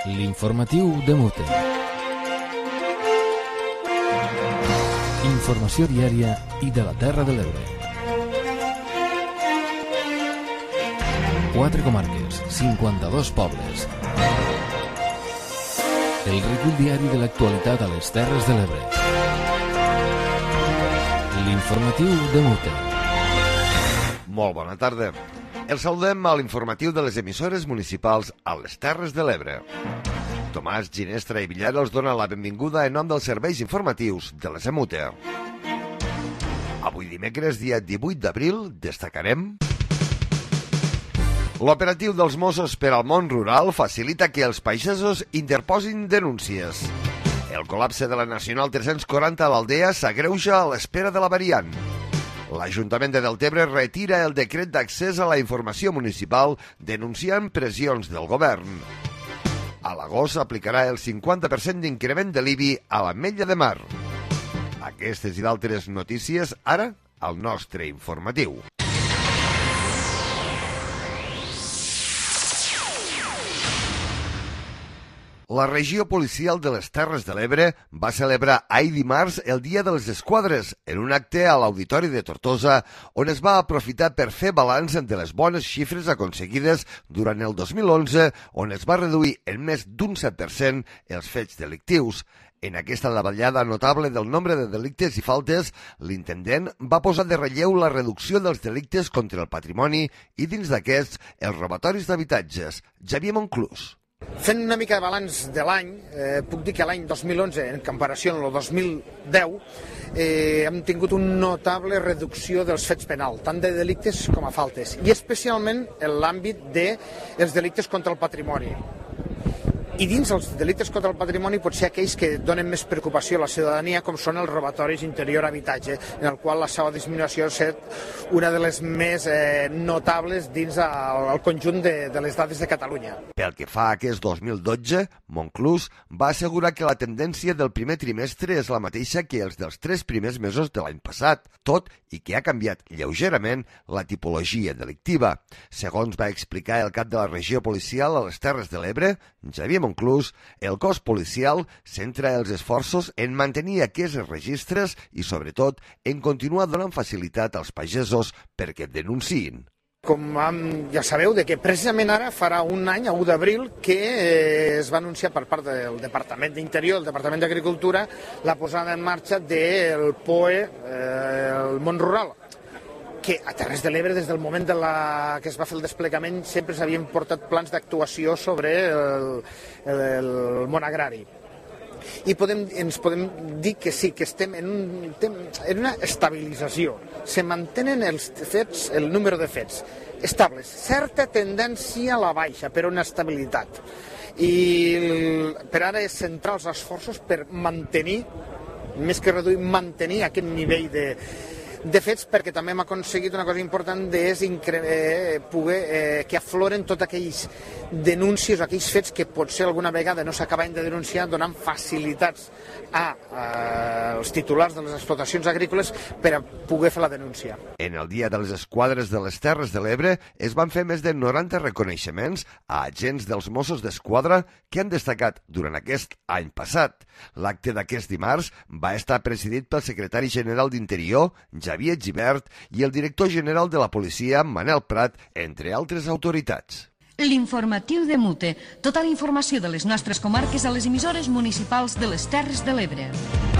L'informatiu de Mute. Informació diària i de la Terra de l'Ebre. 4 comarques, 52 pobles. El recull diari de l'actualitat a les Terres de l'Ebre. L'informatiu de Mute. Molt bona tarda. Els saludem a l'informatiu de les emissores municipals a les Terres de l'Ebre. Tomàs Ginestra i Villar els dona la benvinguda en nom dels serveis informatius de les EMUTE. Avui dimecres, dia 18 d'abril, destacarem... L'operatiu dels Mossos per al món rural facilita que els pagesos interposin denúncies. El col·lapse de la Nacional 340 a l'Aldea s'agreuja a l'espera de la variant. L'Ajuntament de Deltebre retira el decret d'accés a la informació municipal denunciant pressions del govern. A l'agost s'aplicarà el 50% d'increment de l'IBI a l'Ametlla de Mar. Aquestes i d'altres notícies ara al nostre informatiu. La regió policial de les Terres de l'Ebre va celebrar ahir dimarts el Dia de les Esquadres en un acte a l'Auditori de Tortosa on es va aprofitar per fer balanç de les bones xifres aconseguides durant el 2011 on es va reduir en més d'un 7% els fets delictius. En aquesta davallada notable del nombre de delictes i faltes, l'intendent va posar de relleu la reducció dels delictes contra el patrimoni i dins d'aquests els robatoris d'habitatges. Xavier Monclús. Fent una mica de balanç de l'any, puc dir que l'any 2011, en comparació amb el 2010, hem tingut una notable reducció dels fets penals, tant de delictes com a faltes, i especialment en l'àmbit dels delictes contra el patrimoni. I dins els delictes contra el patrimoni pot ser aquells que donen més preocupació a la ciutadania, com són els robatoris interior-habitatge, en el qual la seva disminució ha estat una de les més notables dins el conjunt de les dades de Catalunya. Pel que fa a aquest 2012, Monclús va assegurar que la tendència del primer trimestre és la mateixa que els dels 3 primers mesos de l'any passat, tot i que ha canviat lleugerament la tipologia delictiva. Segons va explicar el cap de la regió policial a les Terres de l'Ebre, Xavier Monclús, el cos policial centra els esforços en mantenir aquests registres i, sobretot, en continuar donant facilitat als pagesos perquè denunciïn. Com ja sabeu, que precisament ara farà un any, a 1 d'abril, que es va anunciar per part del Departament d'Interior, el Departament d'Agricultura, la posada en marxa del POE, el món rural, que a Terres de l'Ebre, des del moment que es va fer el desplegament, sempre s'havien portat plans d'actuació sobre el món agrari. I ens podem dir que sí, que estem en una estabilització. Se mantenen els fets, el número de fets estables. Certa tendència a la baixa, però una estabilitat. I per ara és centrar els esforços per mantenir, més que reduir, mantenir aquest nivell de fets, perquè també hem aconseguit una cosa important, és poder que afloren tots aquells denúncies o aquells fets que potser alguna vegada no s'acaben de denunciar, donant facilitats als titulars de les explotacions agrícoles per a poder fer la denúncia. En el Dia de les Esquadres de les Terres de l'Ebre es van fer més de 90 reconeixements a agents dels Mossos d'Esquadra que han destacat durant aquest any passat. L'acte d'aquest dimarts va estar presidit pel secretari general d'Interior, Xavier Gibert, i el director general de la policia, Manel Prat, entre altres autoritats. L'informatiu de Mute. Tota la informació de les nostres comarques a les emissores municipals de les Terres de l'Ebre.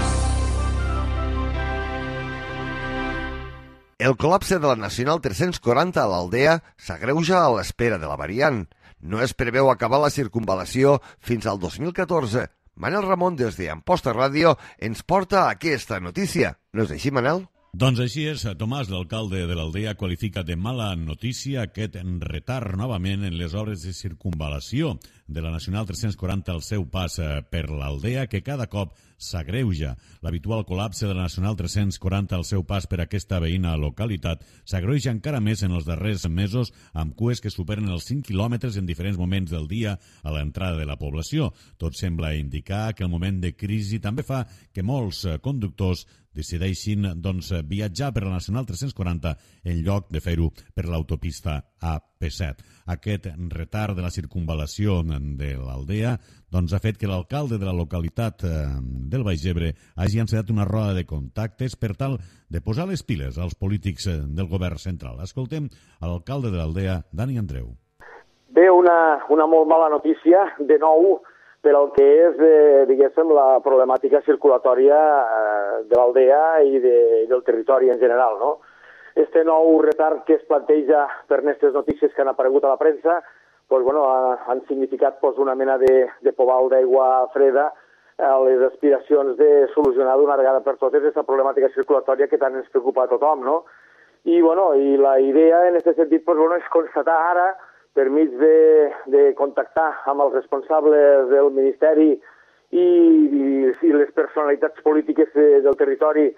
El col·lapse de la Nacional 340 a l'Aldea s'agreuja a l'espera de la variant. No es preveu acabar la circunvalació fins al 2014. Manel Ramon, des d'Amposta Ràdio, ens porta aquesta notícia. No és així, Manel? Doncs així és, Tomàs, l'alcalde de l'Aldea, qualifica de mala notícia aquest retard novament en les obres de circunvalació de la Nacional 340 al seu pas per l'Aldea, que cada cop s'agreuja. L'habitual col·lapse de la Nacional 340 al seu pas per aquesta veïna localitat s'agreuja encara més en els darrers mesos amb cues que superen els 5 quilòmetres en diferents moments del dia a l'entrada de la població. Tot sembla indicar que el moment de crisi també fa que molts conductors decideixin viatjar per la Nacional 340 en lloc de fer-ho per l'autopista AP7. Aquest retard de la circunvalació de l'Aldea ha fet que l'alcalde de la localitat del Baix Ebre hagi encetat una roda de contactes per tal de posar les piles als polítics del govern central. Escoltem a l'alcalde de l'Aldea, Dani Andreu. Bé, una molt mala notícia, de nou, per al que és, diguéssim, la problemàtica circulatòria de l'Aldea i del territori en general, no? Este nou retard que es planteja per aquestes notícies que han aparegut a la premsa han significat una mena de pobal d'aigua freda a les aspiracions de solucionar d'una vegada per totes aquesta problemàtica circulatòria que tant ens preocupa a tothom, no? I la idea en aquest sentit és constatar ara, per mig de contactar amb els responsables del Ministeri i les personalitats polítiques del territori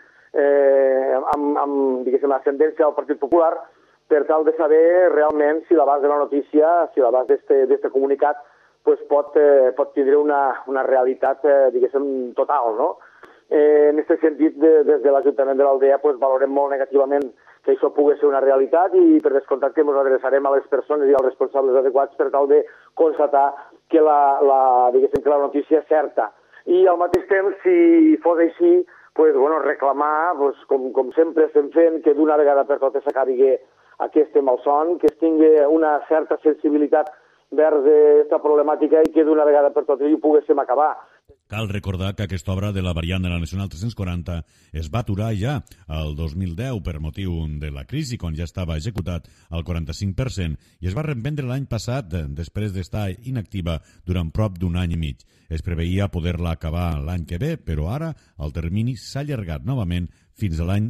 amb ascendència al Partit Popular, per tal de saber realment si l'abast de la notícia, si l'abast d'aquest comunicat pot tindre una realitat, total, no? En aquest sentit, des de l'Ajuntament de l'Aldea valorem molt negativament que això pugui ser una realitat i per descomptat que ens adreçarem a les persones i als responsables adequats per tal de constatar que la notícia és certa. I al mateix temps, si fos així, reclamar, com sempre estem fent, que d'una vegada per totes s'acabi aquest malson, que es tingui una certa sensibilitat vers aquesta problemàtica i que d'una vegada per totes hi poguéssim acabar. Cal recordar que aquesta obra de la variant de la Nacional 340 es va aturar ja el 2010 per motiu de la crisi, quan ja estava executat al 45%, i es va reprendre l'any passat després d'estar inactiva durant prop d'un any i mig. Es preveia poder-la acabar l'any que ve, però ara el termini s'ha allargat novament fins a l'any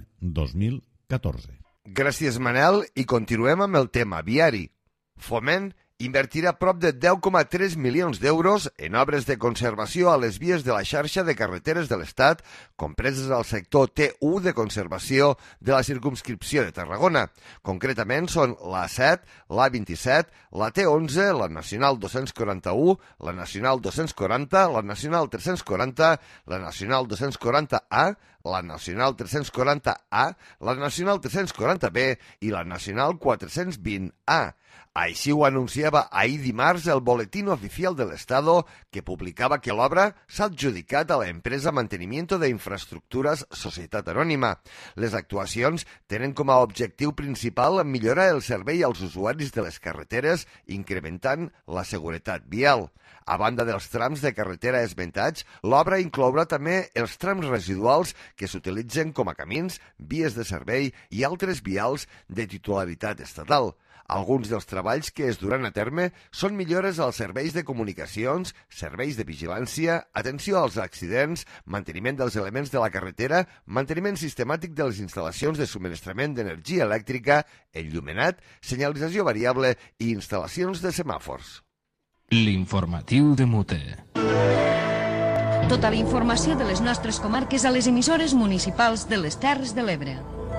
2014. Gràcies, Manel, i continuem amb el tema viari. Foment invertirà prop de 10,3 milions d'euros en obres de conservació a les vies de la xarxa de carreteres de l'Estat, compreses al sector T1 de conservació de la circumscripció de Tarragona. Concretament són la 7, la 27, la T11, la Nacional 241, la Nacional 240, la Nacional 340, la Nacional 240A, la Nacional 340A, la Nacional 340B i la Nacional 420A. Així ho anunciava ahir dimarts el Boletín Oficial del Estado, que publicava que l'obra s'ha adjudicat a l'empresa Mantenimiento de Infraestructuras Societat Anònima. Les actuacions tenen com a objectiu principal millorar el servei als usuaris de les carreteres, incrementant la seguretat vial. A banda dels trams de carretera esmentats, l'obra inclourà també els trams residuals que s'utilitzen com a camins, vies de servei i altres vials de titularitat estatal. Alguns dels treballs que es duran a terme són millores als serveis de comunicacions, serveis de vigilància, atenció als accidents, manteniment dels elements de la carretera, manteniment sistemàtic de les instal·lacions de subministrament d'energia elèctrica, enllumenat, senyalització variable i instal·lacions de semàfors. L'informatiu de Mute. Tota la informació de les nostres comarques a les emissores municipals de les Terres de l'Ebre.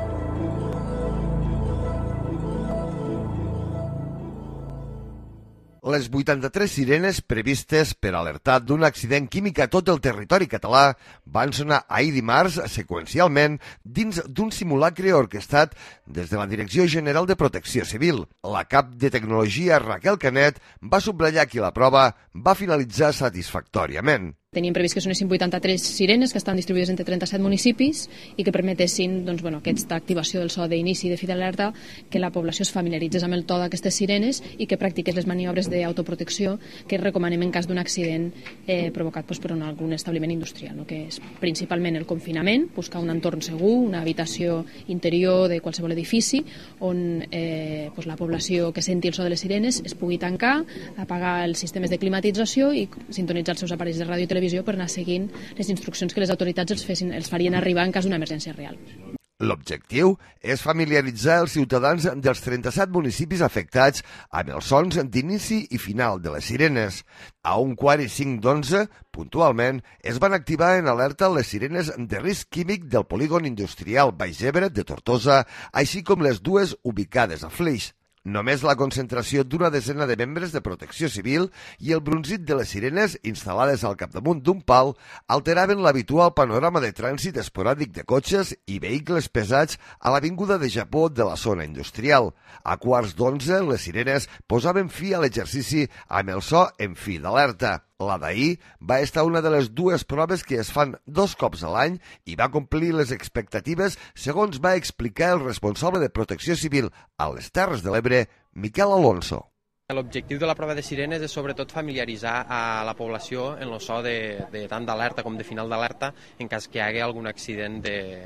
Les 83 sirenes previstes per alertar d'un accident químic a tot el territori català van sonar ahir dimarts seqüencialment dins d'un simulacre orquestat des de la Direcció General de Protecció Civil. La cap de tecnologia Raquel Canet va subratllar que la prova va finalitzar satisfactòriament. Teníem previst que sonessin 83 sirenes que estan distribuïdes entre 37 municipis i que permetessin aquesta activació del so d'inici de fi d'alerta, que la població es familiaritzés amb el to d'aquestes sirenes i que practiqués les maniobres d'autoprotecció que recomanem en cas d'un accident provocat per algun establiment industrial, que és principalment el confinament, buscar un entorn segur, una habitació interior de qualsevol edifici on la població que senti el so de les sirenes es pugui tancar, apagar els sistemes de climatització i sintonitzar els seus aparells de ràdio i televisió per anar seguint les instruccions que les autoritats els farien arribar en cas d'una emergència real. L'objectiu és familiaritzar els ciutadans dels 37 municipis afectats amb els sons d'inici i final de les sirenes. A 1:45 puntualment, es van activar en alerta les sirenes de risc químic del polígon industrial Baix Ebre de Tortosa, així com les dues ubicades a Flix. Només la concentració d'una desena de membres de Protecció Civil i el brunzit de les sirenes instal·lades al capdamunt d'un pal alteraven l'habitual panorama de trànsit esporàdic de cotxes i vehicles pesats a l'avinguda de Japó de la zona industrial. A 11:15, les sirenes posaven fi a l'exercici amb el so en fi d'alerta. La d'ahir va estar una de les dues proves que es fan 2 cops a l'any i va complir les expectatives, segons va explicar el responsable de Protecció Civil a les Terres de l'Ebre, Miquel Alonso. L'objectiu de la prova de sirenes és sobretot familiaritzar a la població en el so de tant d'alerta com de final d'alerta en cas que hi hagi algun accident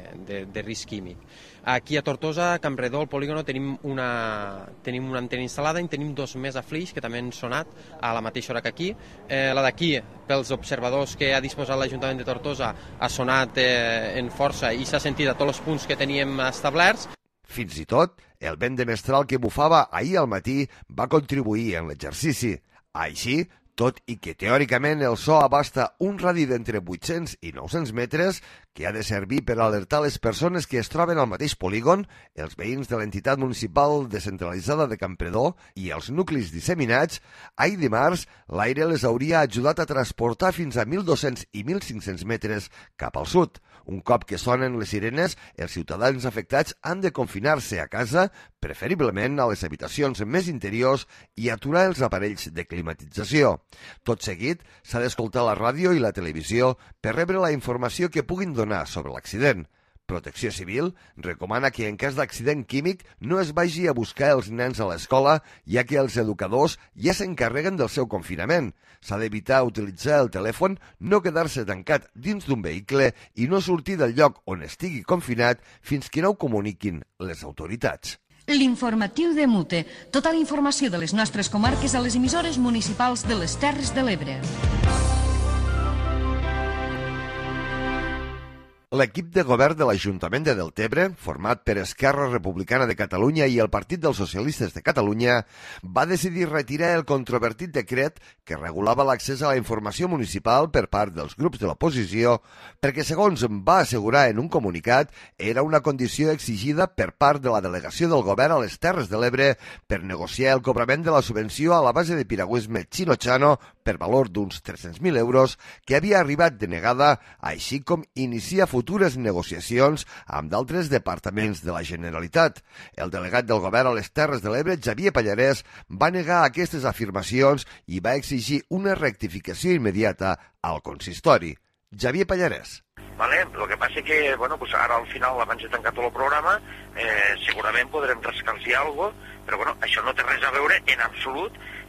de risc químic. Aquí a Tortosa, a Campredó, al polígono, tenim una antena instal·lada i tenim 2 més a Flix, que també han sonat a la mateixa hora que aquí. La d'aquí, pels observadors que ha disposat l'Ajuntament de Tortosa, ha sonat en força i s'ha sentit a tots els punts que teníem establerts. Fins i tot, el vent de mestral que bufava ahir al matí va contribuir en l'exercici. Així, tot i que teòricament el so abasta un radi d'entre 800 i 900 metres, que ha de servir per alertar les persones que es troben al mateix polígon, els veïns de l'entitat municipal descentralitzada de Campredó i els nuclis disseminats, ahir dimarts l'aire les hauria ajudat a transportar fins a 1.200 i 1.500 metres cap al sud. Un cop que sonen les sirenes, els ciutadans afectats han de confinar-se a casa, preferiblement a les habitacions més interiors, i aturar els aparells de climatització. Tot seguit, s'ha d'escoltar la ràdio i la televisió per rebre la informació que puguin donar sobre l'accident. Protecció Civil recomana que en cas d'accident químic no es vagi a buscar els nens a l'escola, ja que els educadors ja s'encarreguen del seu confinament. S'ha d'evitar utilitzar el telèfon, no quedar-se tancat dins d'un vehicle i no sortir del lloc on estigui confinat fins que no ho comuniquin les autoritats. L'informatiu de Mute. Tota la informació de les nostres comarques a les emissores municipals de les Terres de l'Ebre. L'equip de govern de l'Ajuntament de Deltebre, format per Esquerra Republicana de Catalunya i el Partit dels Socialistes de Catalunya, va decidir retirar el controvertit decret que regulava l'accés a la informació municipal per part dels grups de l'oposició, perquè, segons va assegurar en un comunicat, era una condició exigida per part de la delegació del govern a les Terres de l'Ebre per negociar el cobrament de la subvenció a la base de piragüisme Chino-Chano per valor d'uns 300.000 euros que havia arribat denegada, així com iniciar futures negociacions amb d'altres departaments de la Generalitat. El delegat del govern a les Terres de l'Ebre, Xavier Pallarès, va negar aquestes afirmacions i va exigir una rectificació immediata al consistori. Xavier Pallarès. Vale, lo que passa que, bueno, pues ara al final, abans de tancar tot el programa, segurament podrem rascar-los alguna cosa, però bueno, això no té res a veure en absolut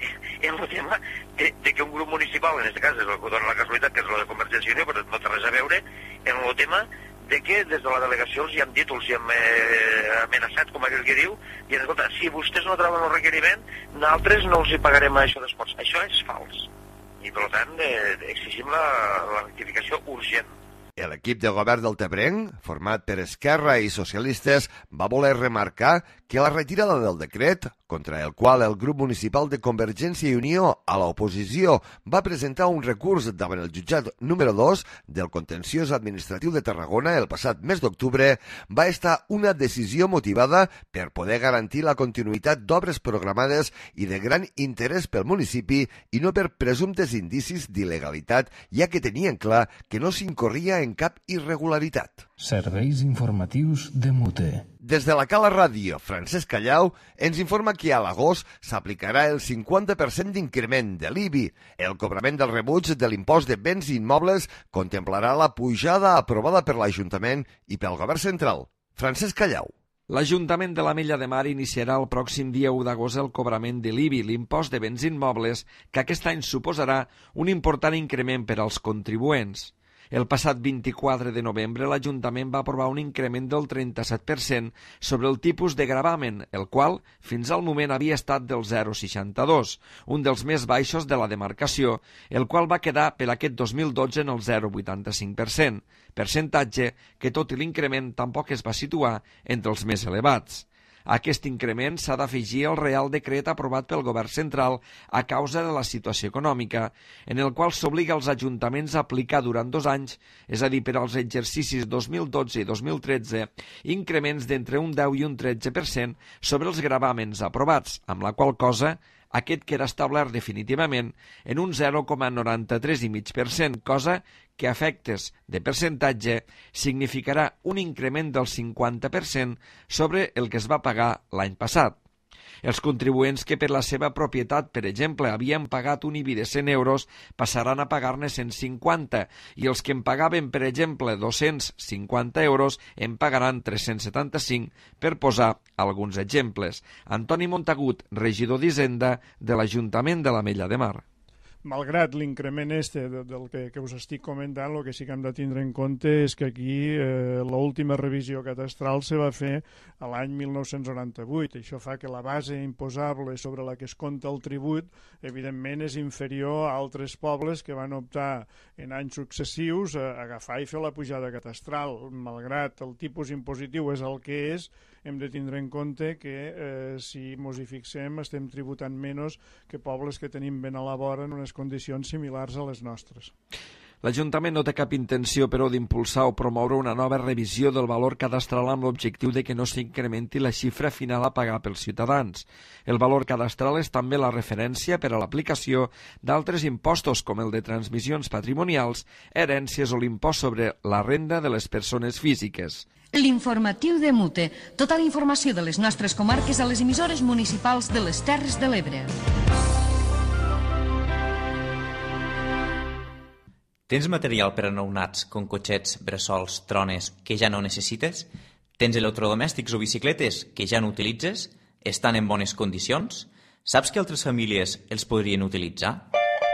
en el tema de que un grup municipal, en aquest cas és el que dona la casualitat, que és el de Convergència i Unió, però no té res a veure en el tema de que des de la delegació els hi han dit, els hi hem amenaçat, com aquell que diu, i han dit, escolta, si vostès no troben el requeriment, nosaltres no els hi pagarem això d'esports. Això és fals. I, per tant, exigim la rectificació urgent. L'equip de govern del Tebrenc, format per Esquerra i socialistes, va voler remarcar que la retirada del decret, contra el qual el grup municipal de Convergència i Unió a l'oposició va presentar un recurs davant el jutjat número 2 del contenciós administratiu de Tarragona el passat mes d'octubre, va estar una decisió motivada per poder garantir la continuïtat d'obres programades i de gran interès pel municipi i no per presumptes indicis d'il·legalitat, ja que tenien clar que no s'incorria en cap irregularitat. Serveis informatius de Mute. Des de la Cala Ràdio, Francesc Callau ens informa que a l'agost s'aplicarà el 50% d'increment de l'IBI. El cobrament del rebuig de l'impost de béns immobles contemplarà la pujada aprovada per l'Ajuntament i pel Govern Central. Francesc Callau. L'Ajuntament de l'Ametlla de Mar iniciarà el pròxim dia 1 d'agost el cobrament de l'IBI, l'impost de béns immobles, que aquest any suposarà un important increment per als contribuents. El passat 24 de novembre l'Ajuntament va aprovar un increment del 37% sobre el tipus de gravamen, el qual fins al moment havia estat del 0,62, un dels més baixos de la demarcació, el qual va quedar per aquest 2012 en el 0,85%, percentatge que tot i l'increment tampoc es va situar entre els més elevats. A aquest increment s'ha d'afegir el Real Decret aprovat pel Govern central a causa de la situació econòmica, en el qual s'obliga als ajuntaments a aplicar durant 2 anys, és a dir, per als exercicis 2012 i 2013, increments d'entre un 10 i un 13% sobre els gravàmens aprovats, amb la qual cosa aquest queda establert definitivament en un 0,93,5%, cosa que a efectes de percentatge significarà un increment del 50% sobre el que es va pagar l'any passat. Els contribuents que per la seva propietat, per exemple, havien pagat un IBI de 100 euros passaran a pagar-ne 150 i els que en pagaven, per exemple, 250 euros en pagaran 375, per posar alguns exemples. Antoni Montagut, regidor d'Hisenda de l'Ajuntament de l'Ametlla de Mar. Malgrat l'increment del que us estic comentant, el que sí que hem de tindre en compte és que aquí l'última revisió catastral se va fer a l'any 1998. Això fa que la base imposable sobre la que es compta el tribut, evidentment, és inferior a altres pobles que van optar en anys successius a agafar i fer la pujada catastral. Malgrat el tipus impositiu és el que és, hem de tindre en compte que si ens hi fixem estem tributant menys que pobles que tenim ben a la vora en unes condicions similars a les nostres. L'Ajuntament no té cap intenció, però, d'impulsar o promoure una nova revisió del valor cadastral amb l'objectiu de que no s'incrementi la xifra final a pagar pels ciutadans. El valor cadastral és també la referència per a l'aplicació d'altres impostos, com el de transmissions patrimonials, herències o l'impost sobre la renda de les persones físiques. L'informatiu de Mute. Tota la informació de les nostres comarques a les emissores municipals de les Terres de l'Ebre. Tens material per a nounats, com cotxets, bressols, trones, que ja no necessites? Tens electrodomèstics o bicicletes que ja no utilitzes? Estan en bones condicions? Saps que altres famílies els podrien utilitzar?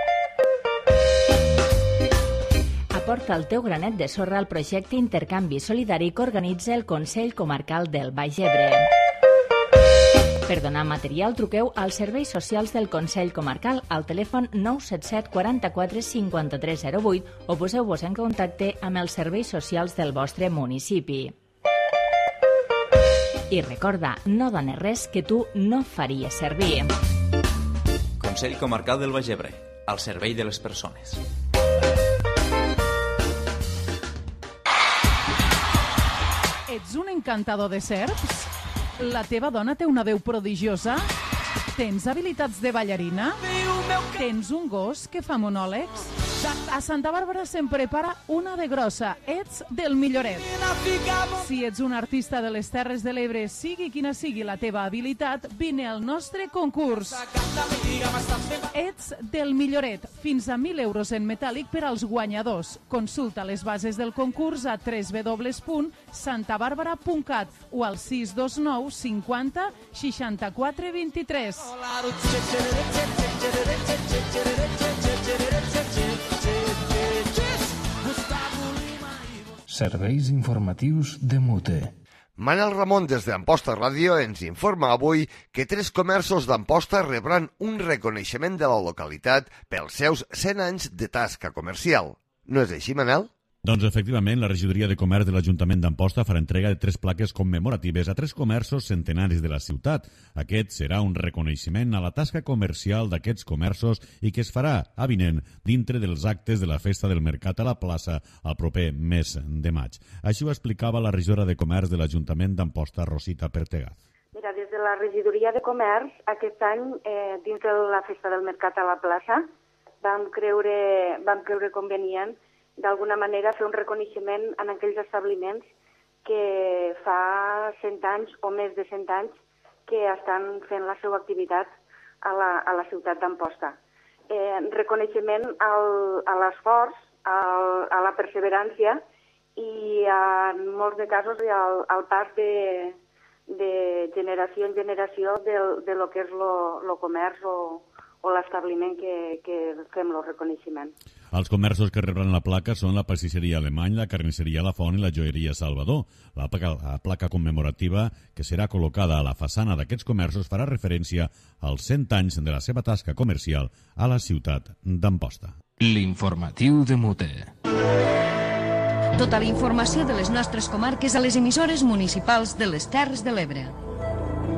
Aporta el teu granet de sorra al projecte Intercanvi Solidari que organitza el Consell Comarcal del Baix Ebre. Per donar material, truqueu als serveis socials del Consell Comarcal al telèfon 977 44 5308 o poseu-vos en contacte amb els serveis socials del vostre municipi. I recorda, no dones res que tu no faries servir. Consell Comarcal del Baix Ebre, al servei de les persones. Ets un encantador de serps? La teva dona té una veu prodigiosa? Tens habilitats de ballarina? Tens un gos que fa monòlegs? A Santa Bàrbara se'n prepara una de grossa. Ets del milloret. Si ets un artista de les Terres de l'Ebre, sigui quina sigui la teva habilitat, vine al nostre concurs. Ets del milloret. Fins a 1.000 euros en metàl·lic per als guanyadors. Consulta les bases del concurs a www.santabarbara.cat o al 629 50 64 23. Serveis informatius de Mute. Manel Ramon des d'Amposta Ràdio ens informa avui que 3 comerços d'Amposta rebran un reconeixement de la localitat pels seus 100 anys de tasca comercial. No és així, Manel? Doncs, efectivament, la regidoria de comerç de l'Ajuntament d'Amposta farà entrega de 3 plaques commemoratives a 3 comerços centenaris de la ciutat. Aquest serà un reconeixement a la tasca comercial d'aquests comerços i que es farà avinent dintre dels actes de la Festa del Mercat a la plaça el proper mes de maig. Així ho explicava la regidora de comerç de l'Ajuntament d'Amposta, Rosita Pertegaz. Mira, des de la regidoria de comerç, aquest any, dins de la Festa del Mercat a la plaça, vam creure convenient d'alguna manera fer un reconeixement en aquells establiments que fa 100 anys o més de 100 anys que estan fent la seva activitat a la ciutat d'Amposta. Reconeixement a l'esforç, a la perseverància i en molts de casos al pas de generació en generació de lo que és el comerç o l'establiment que fem el reconeixement. Els comerços que rebran la placa són la pastisseria Alemany, la carnisseria La Font i la joieria Salvador. La placa commemorativa que serà col·locada a la façana d'aquests comerços farà referència als 100 anys de la seva tasca comercial a la ciutat d'Amposta. L'informatiu de Mute. Tota la informació de les nostres comarques a les emissores municipals de les Terres de l'Ebre.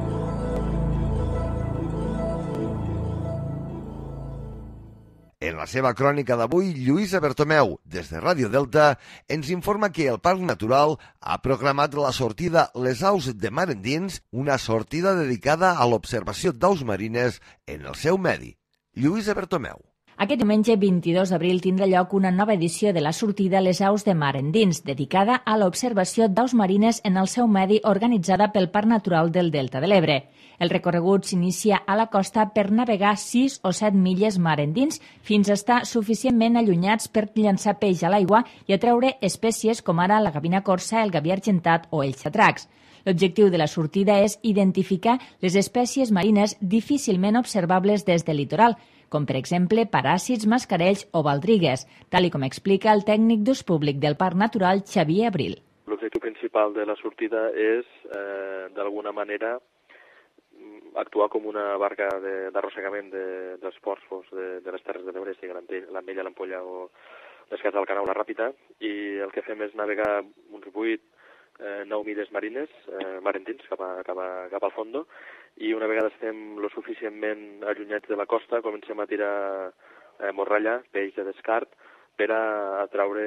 En la seva crònica d'avui, Lluïsa Bertomeu, des de Ràdio Delta, ens informa que el Parc Natural ha programat la sortida Les Aus de Mar Endins, una sortida dedicada a l'observació d'aus marines en el seu medi. Lluïsa Bertomeu. Aquest diumenge 22 d'abril tindrà lloc una nova edició de la sortida Les Aus de Mar Endins, dedicada a l'observació d'aus marines en el seu medi, organitzada pel Parc Natural del Delta de l'Ebre. El recorregut s'inicia a la costa per navegar 6 o 7 milles mar endins fins a estar suficientment allunyats per llançar peix a l'aigua i atreure espècies com ara la gavina corsa, el gaví argentat o els xatracs. L'objectiu de la sortida és identificar les espècies marines difícilment observables des del litoral, com per exemple paràsits, mascarells o baldrigues, tal com explica el tècnic d'ús públic del Parc Natural, Xavier Abril. L'objectiu principal de la sortida és, d'alguna manera, actuar com una barca d'arrossegament dels ports de les Terres de l'Ebre, sigui l'Ametlla, l'Ampolla o l'Escàs del Canau, la Ràpita, i el que fem és navegar uns 8-9 milles marines, marendins, cap al fondo, i una vegada estem lo suficientment allunyats de la costa, comencem a tirar morralla, peix de descart, per a atraure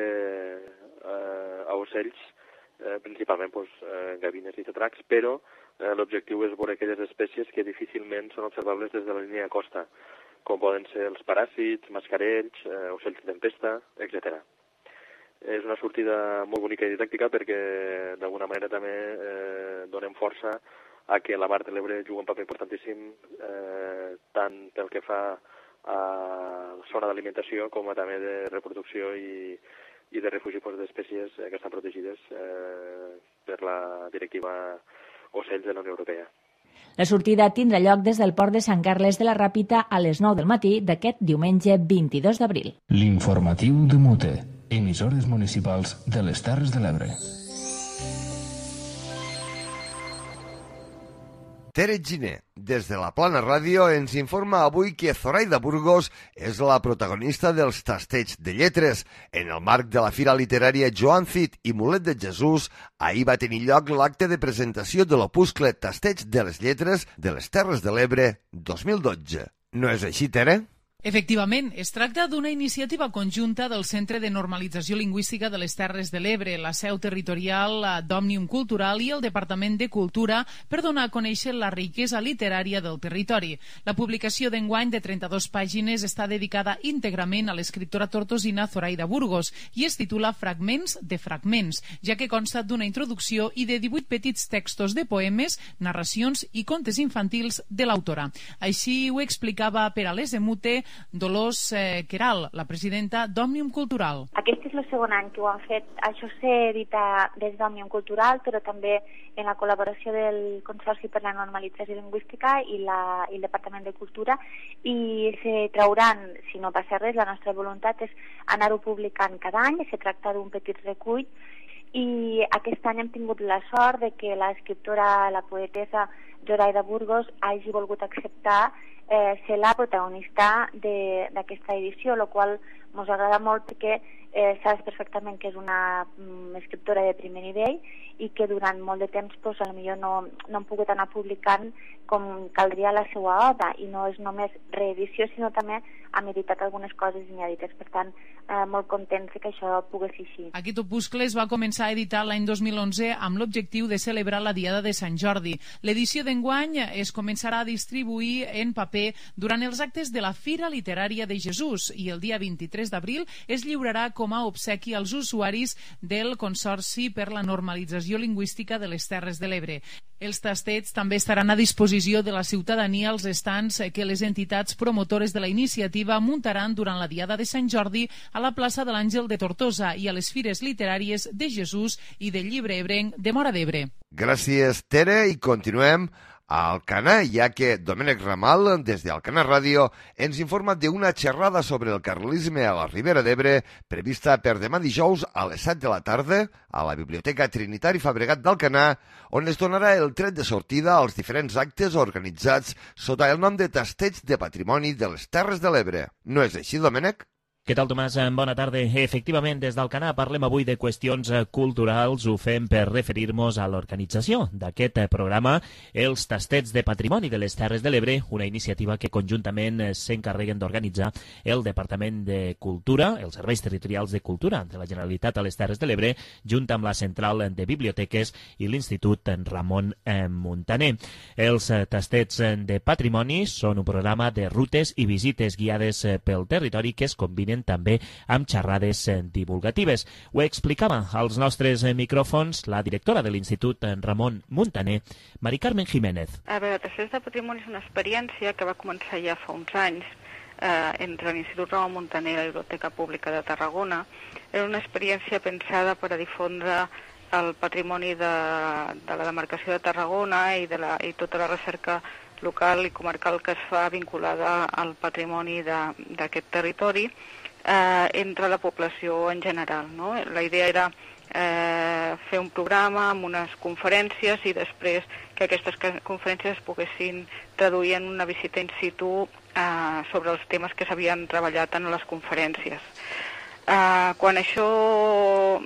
ocells, principalment gavines i tetracs, però l'objectiu és veure aquelles espècies que difícilment són observables des de la línia de costa, com poden ser els paràsits, mascarells, ocells de tempesta, etc. És una sortida molt bonica i didàctica perquè d'alguna manera també donem força a que la Mar de l'Ebre juga un paper importantíssim tant pel que fa a la zona d'alimentació com a també de reproducció i de refugi d'espècies que estan protegides per la directiva ocells de la Unió Europea. La sortida tindrà lloc des del port de Sant Carles de la Ràpita a les 9 del matí d'aquest diumenge 22 d'abril. L'informatiu de Mute, emissores municipals de les Terres de l'Ebre. Tere Giner, des de la Plana Ràdio, ens informa avui que Zoraida Burgos és la protagonista dels Tasteig de Lletres. En el marc de la Fira Literària Joan Cid i Mulet de Jesús, ahir va tenir lloc l'acte de presentació de l'opuscle Tasteig de les Lletres de les Terres de l'Ebre 2012. No és així, Tere? Efectivament, es tracta d'una iniciativa conjunta del Centre de Normalització Lingüística de les Terres de l'Ebre, la seu territorial d'Òmnium Cultural i el Departament de Cultura per donar a conèixer la riquesa literària del territori. La publicació d'enguany de 32 pàgines està dedicada íntegrament a l'escriptora tortosina Zoraida Burgos i es titula Fragments de fragments, ja que consta d'una introducció i de 18 petits textos de poemes, narracions i contes infantils de l'autora. Així ho explicava per a l'Es de Mute Dolors Queralt, la presidenta d'Òmnium Cultural. Aquest és el segon any que ho han fet. Això s'edita des d'Òmnium Cultural, però també en la col·laboració del Consorci per la Normalització Lingüística i el Departament de Cultura, i se trauran, si no passa res, la nostra voluntat és anar-ho publicant cada any. Se tracta d'un petit recull i aquest any hem tingut la sort de que l'escriptora, la poetessa Zoraida Burgos hagi volgut acceptar ser la protagonista d'aquesta edició, el qual ens agrada molt perquè saps perfectament que és una escriptora de primer nivell i que durant molt de temps potser no han pogut anar publicant com caldria la seva obra, i no és només reedició sinó també hem editat algunes coses inèdites. Per tant, molt contents que això pogués ser així. Aquest opuscle es va començar a editar l'any 2011 amb l'objectiu de celebrar la Diada de Sant Jordi. L'edició d'enguany es començarà a distribuir en paper durant els actes de la Fira Literària de Jesús i el dia 23 d'abril es lliurarà com a obsequi als usuaris del Consorci per la Normalització Lingüística de les Terres de l'Ebre. Els tastets també estaran a disposició de la ciutadania als estants que les entitats promotores de la iniciativa muntaran durant la Diada de Sant Jordi a la plaça de l'Àngel de Tortosa i a les fires literàries de Jesús i del Llibre Ebrenc de Móra d'Ebre. Gràcies, Tere, i continuem a Alcanar, ja que Domènec Ramal, des d'Alcanar Ràdio, ens informa d'una xerrada sobre el carlisme a la Ribera d'Ebre, prevista per demà dijous a les 7 de la tarda a la Biblioteca Trinitari Fabregat d'Alcanar, on es donarà el tret de sortida als diferents actes organitzats sota el nom de Tasteig de Patrimoni de les Terres de l'Ebre. No és així, Domènec? Què tal, Tomàs? Bona tarda. Efectivament, des d'Alcanar parlem avui de qüestions culturals. Ho fem per referir-nos a l'organització d'aquest programa, els Tastets de Patrimoni de les Terres de l'Ebre, una iniciativa que conjuntament s'encarreguen d'organitzar el Departament de Cultura, els Serveis Territorials de Cultura de la Generalitat a les Terres de l'Ebre, junt amb la Central de Biblioteques i l'Institut Ramon Muntaner. Els Tastets de Patrimoni són un programa de rutes i visites guiades pel territori que es combinen també amb xerrades divulgatives. Ho explicava als nostres micròfons la directora de l'Institut Ramon Muntaner, Mari Carmen Jiménez. A veure, Tastets de Patrimoni és una experiència que va començar ja fa uns anys entre l'Institut Ramon Muntaner i la Biblioteca Pública de Tarragona. Era una experiència pensada per a difondre el patrimoni de la demarcació de Tarragona i tota la recerca local i comarcal que es fa vinculada al patrimoni d'aquest territori entre la població en general, no? La idea era fer un programa amb unes conferències i després que aquestes conferències es poguessin traduir en una visita in situ sobre els temes que s'havien treballat en les conferències. Quan això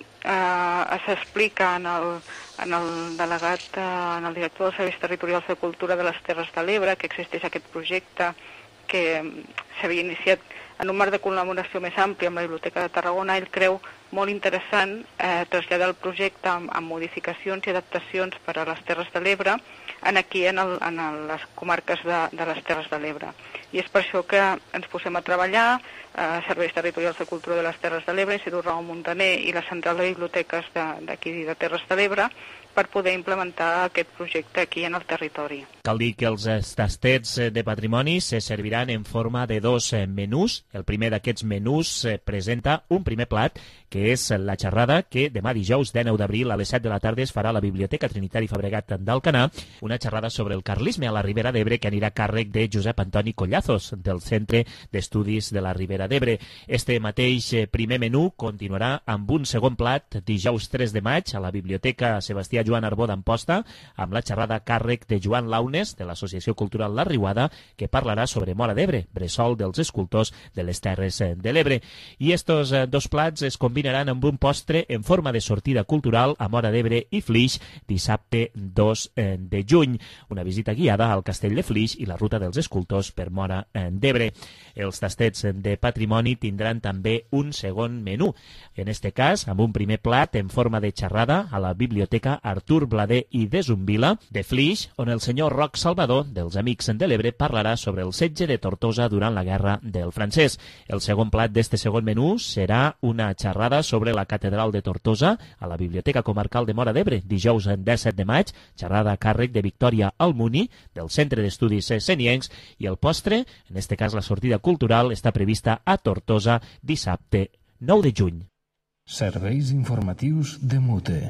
s'explica en el delegat, en el director dels Serveis Territorials de Cultura de les Terres de l'Ebre, que existeix aquest projecte que s'havia iniciat en un marc de col·laboració més ampli amb la Biblioteca de Tarragona, ell creu molt interessant traslladar el projecte amb modificacions i adaptacions per a les Terres de l'Ebre aquí en les comarques de les Terres de l'Ebre. I és per això que ens posem a treballar, Serveis Territorials de Cultura de les Terres de l'Ebre, Institut Ramon Muntaner i la Central de Biblioteques d'aquí de Terres de l'Ebre, per poder implementar aquest projecte aquí en el territori. Cal dir que els tastets de patrimoni se serviran en forma de 2 menús. El primer d'aquests menús presenta un primer plat, que és la xerrada que demà dijous 19 d'abril a les 7 de la tarda es farà a la Biblioteca Trinitari Fabregat d'Alcanar, una xerrada sobre el carlisme a la Ribera d'Ebre que anirà a càrrec de Josep Antoni Collazos, del Centre d'Estudis de la Ribera d'Ebre. Este mateix primer menú continuarà amb un segon plat dijous 3 de maig a la Biblioteca Sebastià Joan Arbó d'Amposta, amb la xerrada a càrrec de Joan Launes, de l'Associació Cultural La Riuada, que parlarà sobre Móra d'Ebre, bressol dels escultors de les Terres de l'Ebre. I estos 2 plats es combinaran amb un postre en forma de sortida cultural a Móra d'Ebre i Flix dissabte 2 de juny. Una visita guiada al Castell de Flix i la ruta dels escultors per Móra d'Ebre. Els tastets de patrimoni tindran també un segon menú. En este cas, amb un primer plat en forma de xerrada a la Biblioteca Artur Blader i de Zumbila, de Flix, on el senyor Roc Salvador, dels Amics de l'Ebre, parlarà sobre el setge de Tortosa durant la Guerra del Francès. El segon plat d'este segon menú serà una xerrada sobre la Catedral de Tortosa a la Biblioteca Comarcal de Móra d'Ebre, dijous 17 de maig, xerrada a càrrec de Victòria Almuni, del Centre d'Estudis Seniencs, i el postre, en este cas la sortida cultural, està prevista a Tortosa dissabte 9 de juny. Serveis informatius de Mute.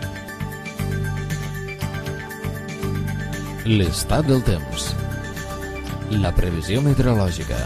L'estat del temps. La previsió meteorològica.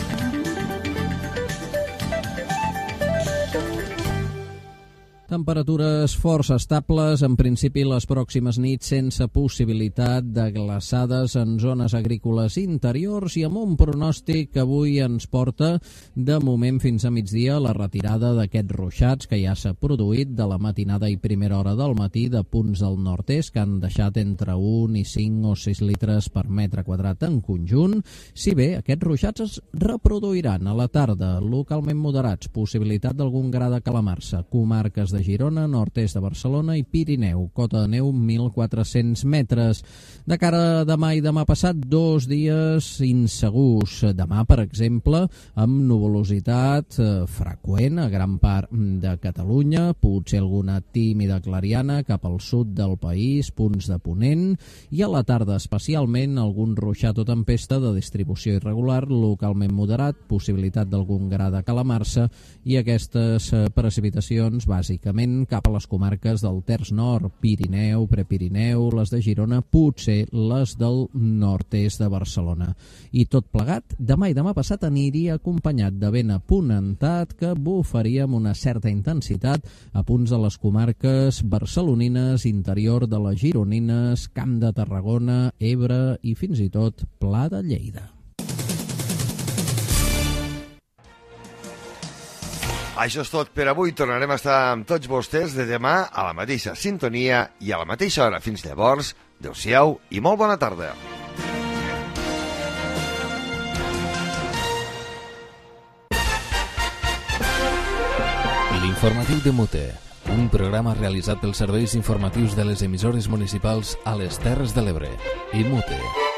Temperatures força estables, en principi les pròximes nits sense possibilitat de glaçades en zones agrícoles interiors i amb un pronòstic que avui ens porta de moment fins a migdia la retirada d'aquests ruixats que ja s'ha produït de la matinada i primera hora del matí de punts del nord-est que han deixat entre 1 i 5 o 6 litres per metre quadrat en conjunt, si bé aquests ruixats es reproduiran a la tarda, localment moderats, possibilitat d'algun gra de calamarsa, comarques de Girona, nord-est de Barcelona i Pirineu, cota de neu 1.400 metres. De cara a demà i demà passat, 2 dies insegurs. Demà, per exemple, amb nuvolositat freqüent a gran part de Catalunya, potser alguna tímida clariana cap al sud del país, punts de ponent, i a la tarda especialment algun ruixat o tempesta de distribució irregular, localment moderat, possibilitat d'algun gra de calamarsa i aquestes precipitacions bàsicament cap a les comarques del terç nord, Pirineu, Prepirineu, les de Girona, potser les del nord-est de Barcelona. I tot plegat, demà i demà passat aniria acompanyat de vent aponentat que bufaria amb una certa intensitat a punts de les comarques barcelonines, interior de les gironines, Camp de Tarragona, Ebre i fins i tot Pla de Lleida. Això és tot per avui. Tornarem a estar amb tots vostès de demà a la mateixa sintonia i a la mateixa hora. Fins llavors, adeu-siau i molt bona tarda. L'informatiu de Mute, un programa realitzat pels serveis informatius de les emissores municipals a les Terres de l'Ebre i Mute.